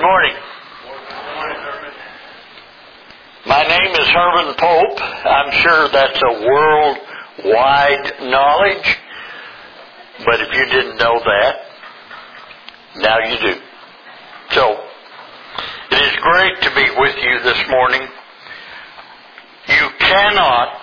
morning. My name is Herman Pope. I'm sure that's a worldwide knowledge, but if you didn't know that, now you do. So, it is great to be with you this morning. You cannot,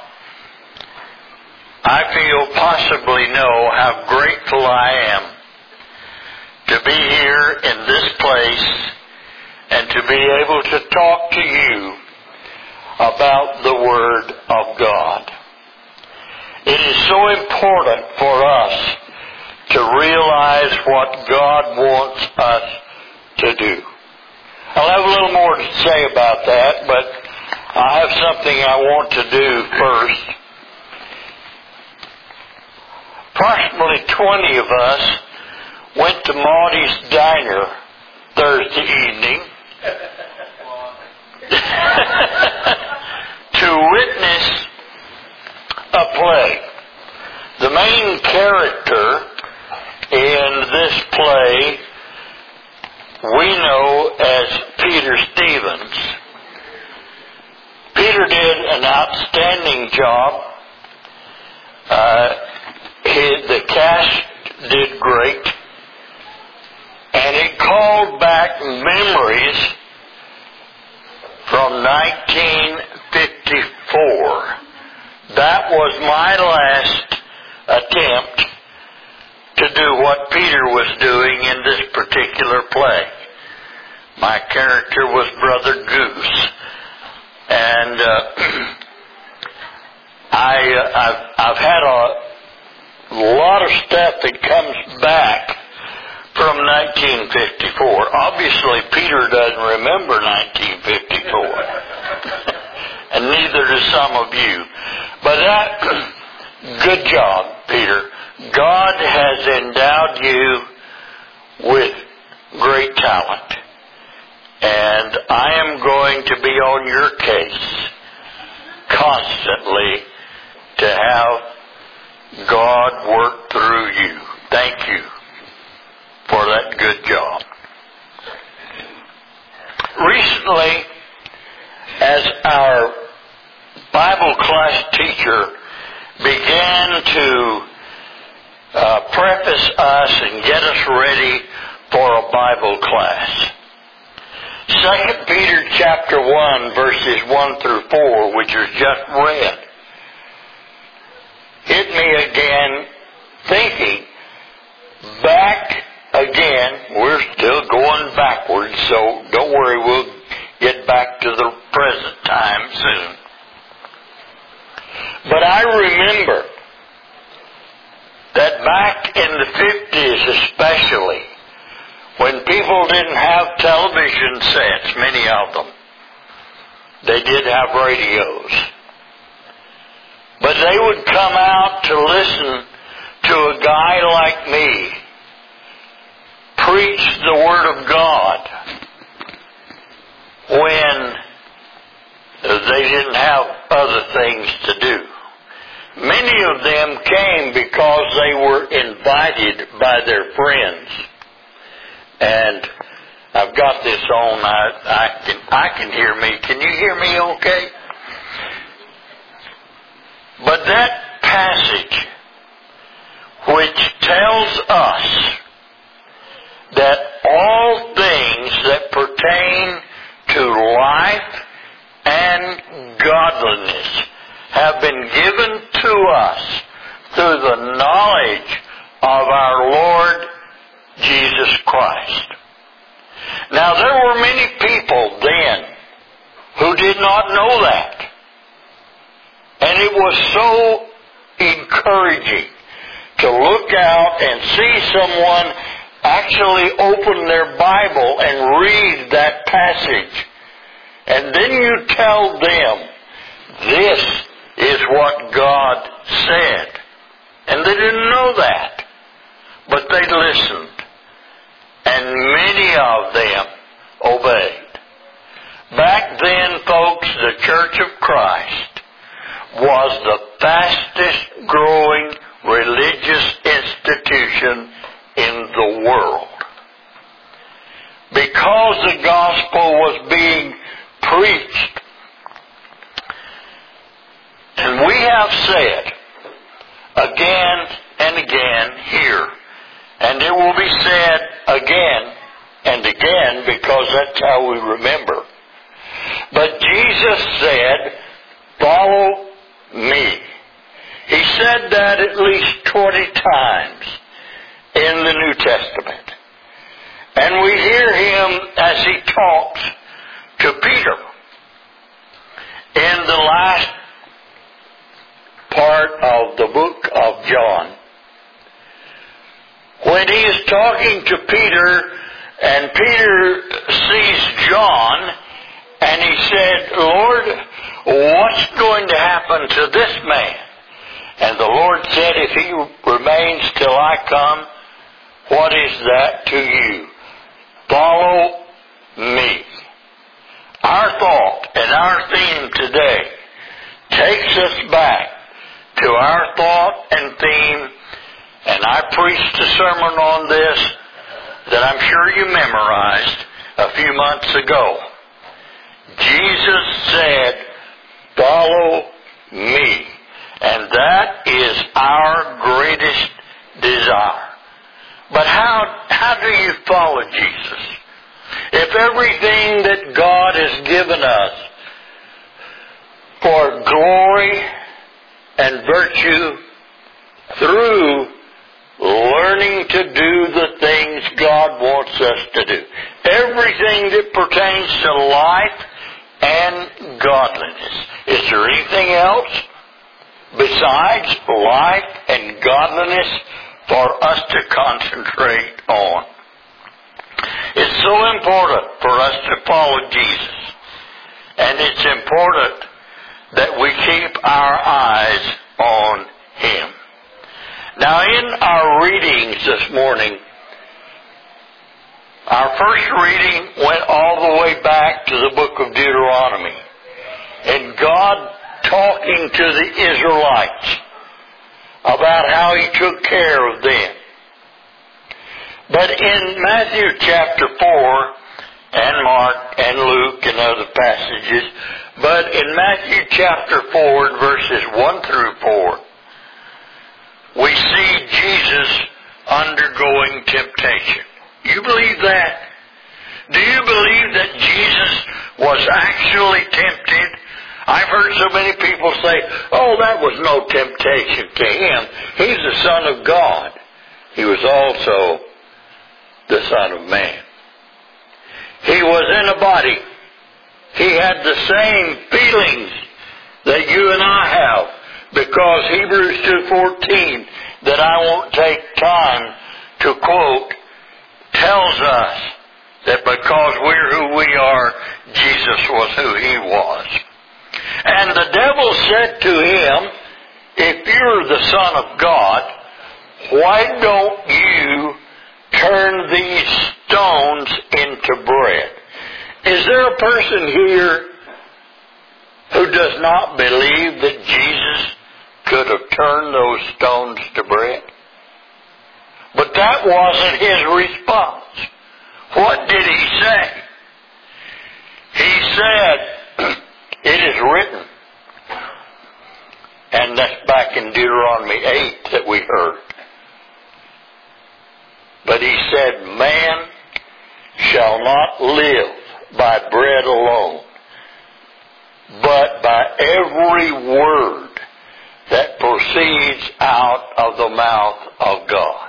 I feel, possibly know how grateful I am to be here in this place and to be able to talk to you about the Word of God. It is so important for us to realize what God wants us to do. I'll have a little more to say about that, but I have something I want to do first. Approximately 20 of us went to Maudie's Diner Thursday evening to witness a play. The main character in this play we know as Peter Stevens. Peter did an outstanding job. The cast did great. And it called back memories from 1954. That was my last attempt to do what Peter was doing in this particular play. My character was Brother Goose. And I've had a lot of stuff that comes back from 1954. Obviously, Peter doesn't remember 1954. And neither do some of you. But good job, Peter. God has endowed you with great talent. And I am going to be on your case constantly to have God work through you. Thank you for that good job. Recently, as our Bible class teacher began to preface us and get us ready for a Bible class, 2 Peter chapter 1, verses 1 through 4, which was just read, hit me again thinking back again. We're still going backwards, so don't worry, we'll get back to the present time soon. But I remember that back in the 50s especially, when people didn't have television sets, many of them, they did have radios. But they would come out to listen to a guy like me preach the Word of God when they didn't have other things to do. Many of them came because they were invited by their friends. And I've got this on. I can hear me. Can you hear me okay? But that passage which tells us that all things that pertain to life and godliness have been given to us through the knowledge of our Lord Jesus Christ. Now, there were many people then who did not know that. And it was so encouraging to look out and see someone actually open their Bible and read that passage. And then you tell them, this is what God said. And they didn't know that. But they listened. And many of them obeyed. Back then, folks, the Church of Christ was the fastest growing religious institution in the world. because the gospel was being preached. And we have said again and again here, and it will be said again and again because that's how we remember. But Jesus said, "Follow me." He said that at least 20 times in the New Testament. And we hear him as he talks to Peter in the last part of the book of John. When he is talking to Peter, and Peter sees John, and he said, "Lord, what's going to happen to this man?" And the Lord said, "If he remains till I come, what is that to you? Follow me." Our thought and our theme today takes us back to our thought and theme, and I preached a sermon on this that I'm sure you memorized a few months ago. Jesus said, "Follow me." And that is our greatest desire. But how do you follow Jesus? If everything that God has given us for glory and virtue through learning to do the things God wants us to do, everything that pertains to life and godliness, is there anything else besides life and godliness for us to concentrate on? It's so important for us to follow Jesus. And it's important that we keep our eyes on him. Now, in our readings this morning, our first reading went all the way back to the book of Deuteronomy. And God talking to the Israelites about how he took care of them. But in Matthew chapter 4, and Mark and Luke and other passages, but in Matthew chapter 4, verses 1 through 4, we see Jesus undergoing temptation. You believe that? Do you believe that Jesus was actually tempted? I've heard so many people say, "Oh, that was no temptation to him. He's the Son of God." He was also the Son of Man. He was in a body. He had the same feelings that you and I have, because Hebrews 2:14, that I won't take time to quote, tells us that because we're who we are, Jesus was who he was. And the devil said to him, "If you're the Son of God, why don't you turn these stones into bread?" Is there a person here who does not believe that Jesus could have turned those stones to bread? But that wasn't his response. What did he say? He said, "It is written." And that's back in Deuteronomy 8 that we heard. But he said, "Man shall not live by bread alone, but by every word that proceeds out of the mouth of God."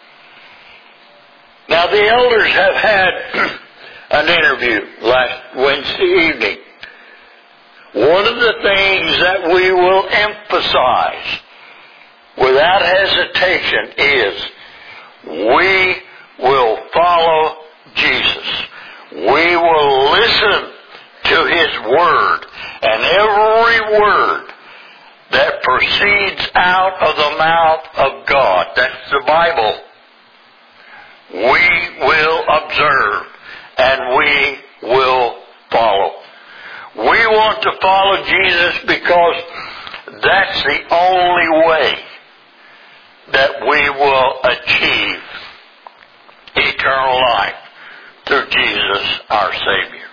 Now, the elders have had an interview last Wednesday evening. One of the things that we will emphasize without hesitation is we will follow Jesus. We will listen to his word, and every word that proceeds out of the mouth of God, that's the Bible, we will observe and we will follow. We want to follow Jesus because that's the only way that we will achieve eternal life, through Jesus Jesus, our Savior.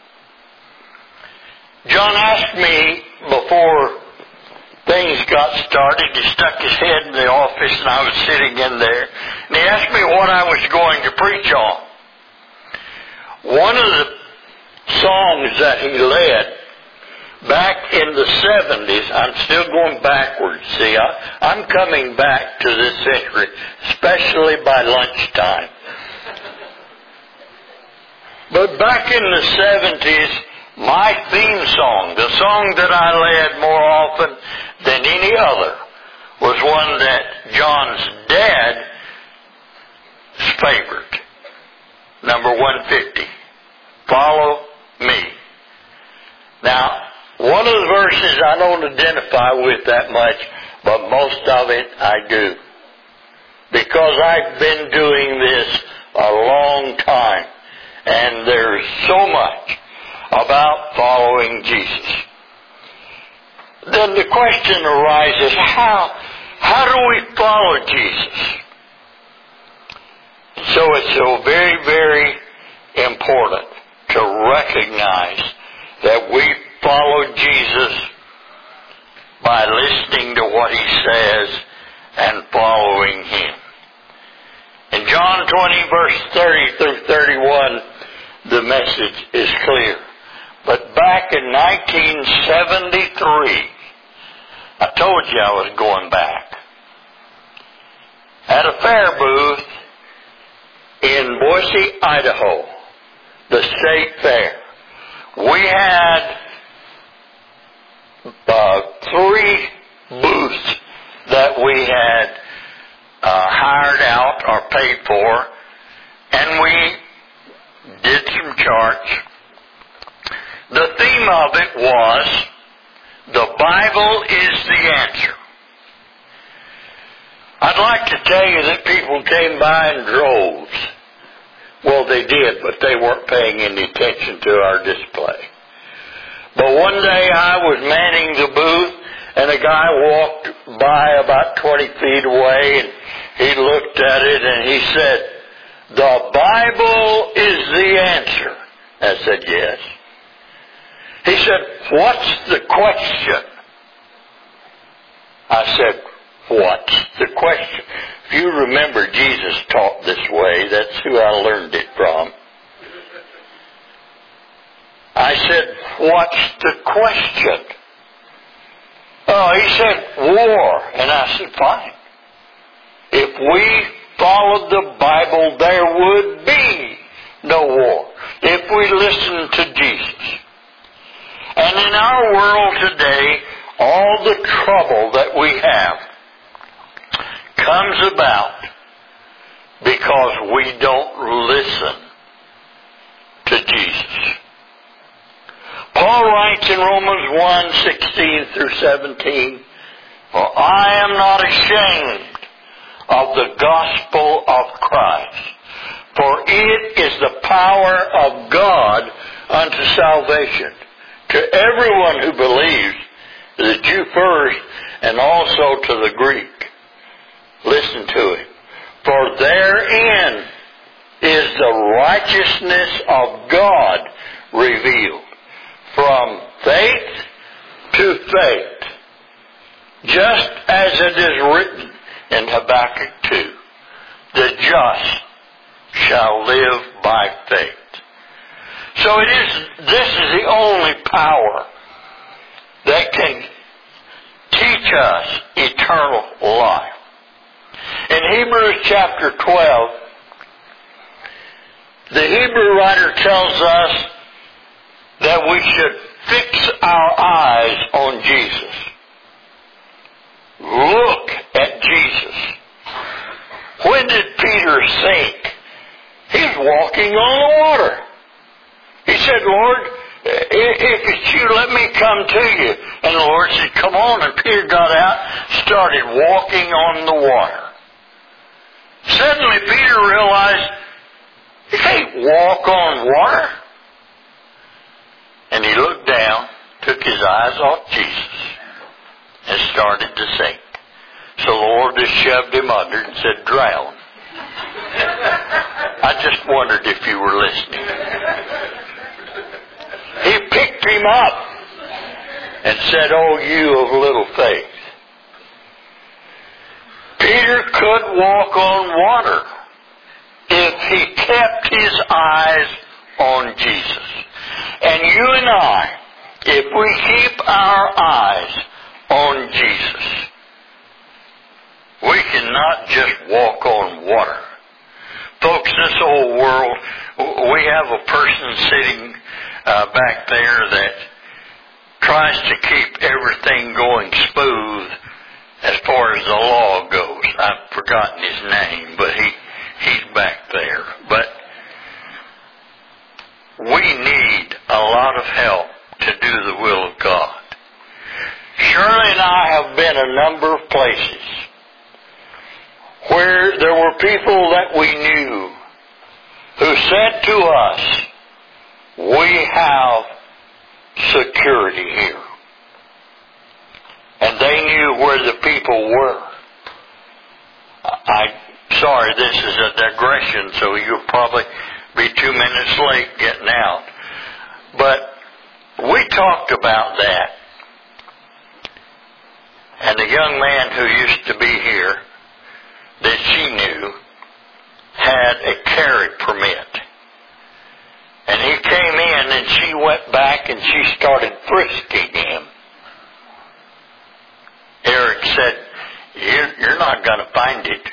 John asked me before things got started, he stuck his head in the office and I was sitting in there, and he asked me what I was going to preach on. One of the songs that he led back in the 70s, I'm still going backwards, see, I'm coming back to this century, especially by lunchtime. But back in the 70s, my theme song, the song that I led more often than any other, was one that John's dad's favorite. Number 150. Follow me. Now, one of the verses I don't identify with that much, but most of it I do. Because I've been doing this a long time, and there's so much about following Jesus. Then the question arises, how do we follow Jesus? So it's so very, very important to recognize that we follow Jesus by listening to what he says and following him. In John 20, verse 30 through 31, the message is clear. But back in 1973, I told you I was going back, at a fair booth in Boise, Idaho, the state fair, we had 3 booths that we had hired out or paid for, and we did some charts. The theme of it was, the Bible is the answer. I'd like to tell you that people came by in droves. Well, they did, but they weren't paying any attention to our display. But one day I was manning the booth, and a guy walked by about 20 feet away, and he looked at it, and he said, "The Bible is the answer." I said, "Yes." He said, "What's the question?" I said, "What's the question?" If you remember, Jesus taught this way. That's who I learned it from. I said, "What's the question?" Oh, he said, "War." And I said, "Fine. If we followed the Bible, there would be no war. If we listened to Jesus." And in our world today, all the trouble that we have comes about because we don't listen to Jesus. Paul writes in Romans 1:16 through 17, "For I am not ashamed of the gospel of Christ, for it is the power of God unto salvation, to everyone who believes, to the Jew first, and also to the Greek." Listen to it. "For therein is the righteousness of God revealed, from faith to faith, just as it is written in Habakkuk 2, the just shall live by faith." So this is the only power that can teach us eternal life. In Hebrews chapter 12, the Hebrew writer tells us that we should fix our eyes on Jesus. Look at Jesus. When did Peter sink? He was walking on the water. He said, "Lord, if it's you, let me come to you." And the Lord said, "Come on." And Peter got out, started walking on the water. Suddenly Peter realized, he can't walk on water. And he looked down, took his eyes off Jesus, and started to sink. So the Lord just shoved him under and said, "Drown." I just wondered if you were listening. He picked him up and said, "Oh, you of little faith." Peter could walk on water if he kept his eyes on Jesus. And you and I, if we keep our eyes on Jesus, we cannot just walk on water. Folks, this whole world, we have a person sitting back there that tries to keep everything going smooth as far as the law goes. I've forgotten his name, but he's back there. But we need a lot of help to do the will of God. Shirley and I have been a number of places where there were people that we knew who said to us, "We have security here." And they knew where the people were. Sorry, this is a digression, so you'll probably be 2 minutes late getting out. But we talked about that. And the young man who used to be here that she knew had a carry permit. And he came in and she went back and she started frisking him. Eric said, "You're not going to find it."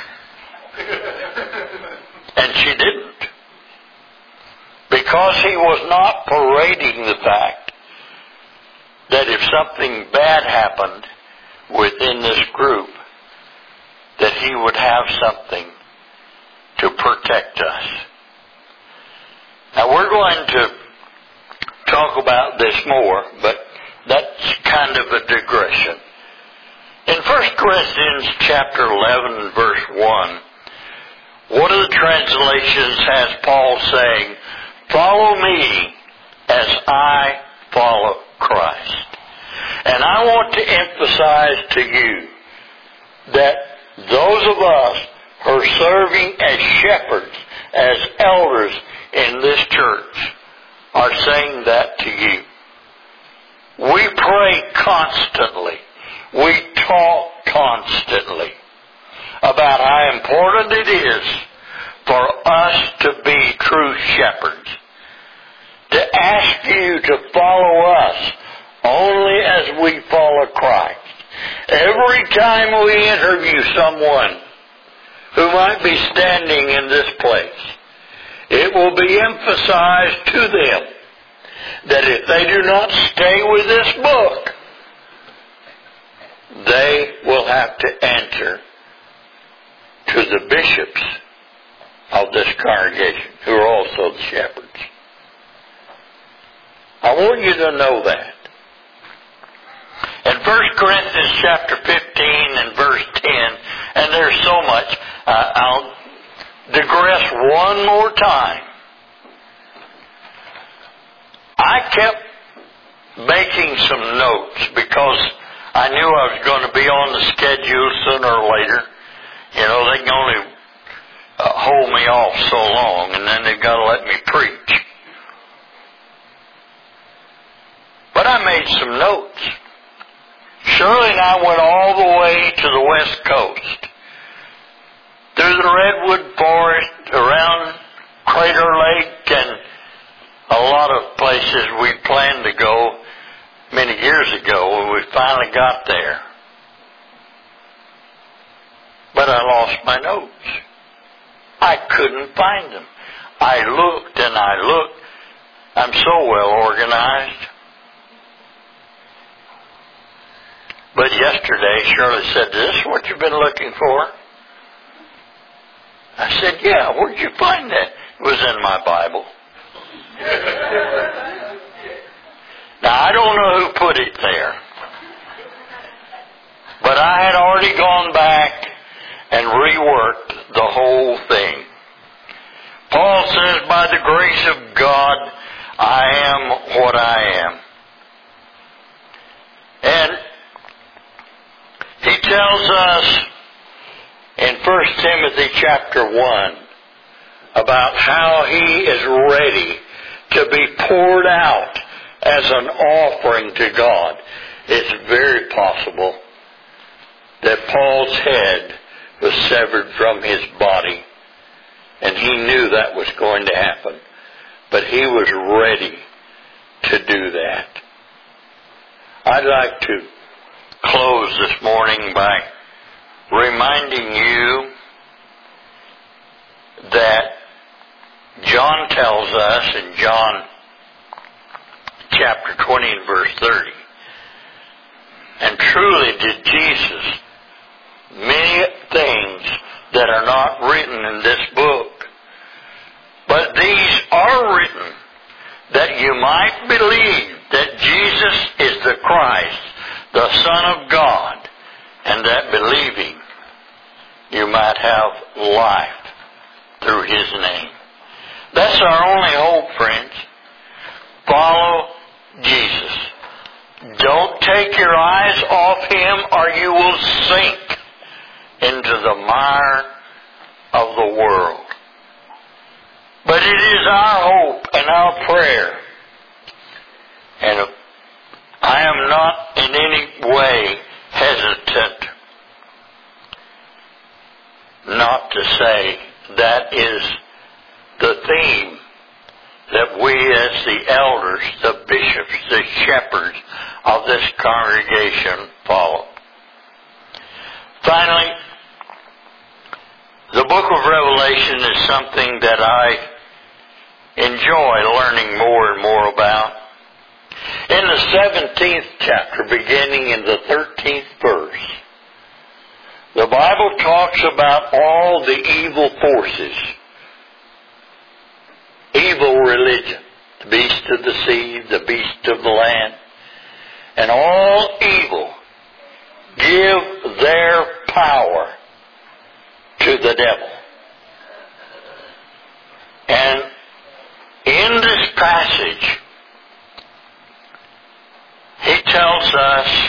And she didn't. Because he was not parading the fact that if something bad happened within this group, that he would have something to protect us. Now we're going to talk about this more, but that's kind of a digression. In 1 Corinthians chapter 11 verse 1, one of the translations has Paul saying, "Follow me as I follow Christ." And I want to emphasize to you that those of us who are serving as shepherds, as elders in this church, are saying that to you. We pray constantly. We talk constantly about how important it is for us to be true shepherds. To ask you to follow us only as we follow Christ. Every time we interview someone who might be standing in this place, it will be emphasized to them that if they do not stay with this book, they will have to answer to the bishops of this congregation, who are also the shepherds. I want you to know that. In 1 Corinthians chapter 15 and verse 10, and there's so much, I'll digress one more time. I kept making some notes because I knew I was going to be on the schedule sooner or later. You know, they can only hold me off so long, and then they've got to let me preach. But I made some notes. Shirley and I went all the way to the West Coast, through the Redwood Forest, around Crater Lake, and a lot of places we planned to go many years ago when we finally got there. But I lost my notes. I couldn't find them. I looked and I looked. I'm so well organized. But yesterday, Shirley said, "Is this what you've been looking for?" I said, "Yeah, where'd you find that?" It was in my Bible. Now, I don't know who put it there, but I had already gone back and reworked the whole thing. Paul says, "By the grace of God, I am what I am." And he tells us in 1 Timothy chapter 1 about how he is ready to be poured out as an offering to God, it's very possible that Paul's head was severed from his body, and he knew that was going to happen. But he was ready to do that. I'd like to close this morning by reminding you that John tells us in John chapter 20 and verse 30, and truly did Jesus many things that are not written in this book, but these are written that you might believe that Jesus is the Christ, the Son of God, and that believing you might have life through His name. That's our only hope, friends. Follow Jesus. Don't take your eyes off Him, or you will sink into the mire of the world. But it is our hope and our prayer. And I am not in any way hesitant not to say that is the theme that we as the elders, the bishops, the shepherds of this congregation follow. Finally, the book of Revelation is something that I enjoy learning more and more about. In the 17th chapter, beginning in the 13th verse, the Bible talks about all the evil forces, evil religion, the beast of the sea, the beast of the land, and all evil give their power to the devil. And in this passage, he tells us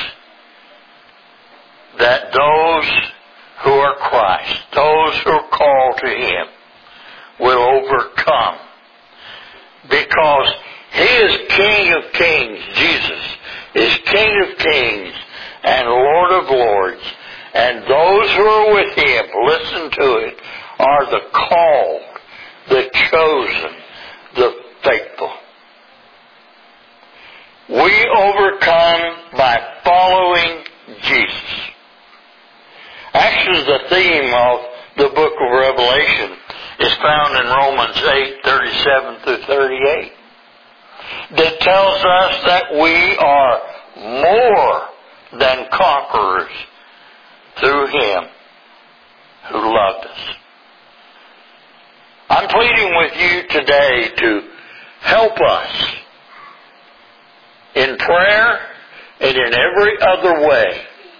that those who are Christ, those who are called to Him, will overcome. Because He is King of Kings. Jesus is King of Kings and Lord of Lords. And those who are with Him, listen to it, are the called, the chosen, the faithful. We overcome by following Jesus. Actually, the theme of the book of Revelation is found in Romans 8:37 through 38. That tells us that we are more than conquerors through Him who loved us. I'm pleading with you today to help us in prayer and in every other way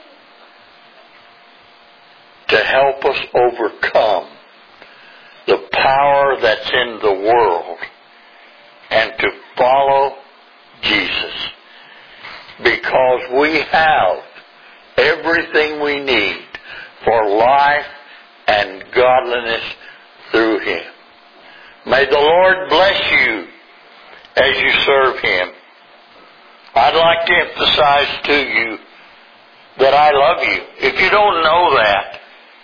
to help us overcome the power that's in the world and to follow Jesus. Because we have everything we need for life and godliness through Him. May the Lord bless you as you serve Him. I'd like to emphasize to you that I love you. If you don't know that,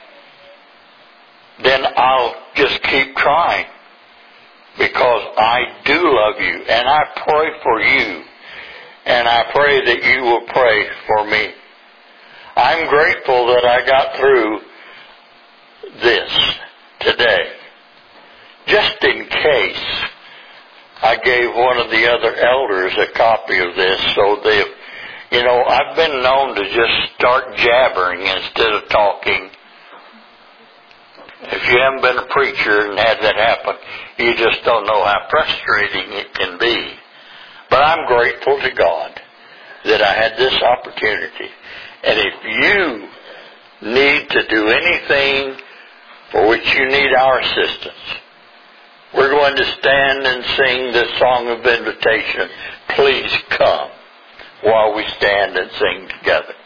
then I'll just keep trying, because I do love you, and I pray for you, and I pray that you will pray for me. I'm grateful that I got through this today. Just in case, I gave one of the other elders a copy of this, so I've been known to just start jabbering instead of talking. If you haven't been a preacher and had that happen, you just don't know how frustrating it can be. But I'm grateful to God that I had this opportunity. And if you need to do anything for which you need our assistance, we're going to stand and sing the song of invitation. Please come while we stand and sing together.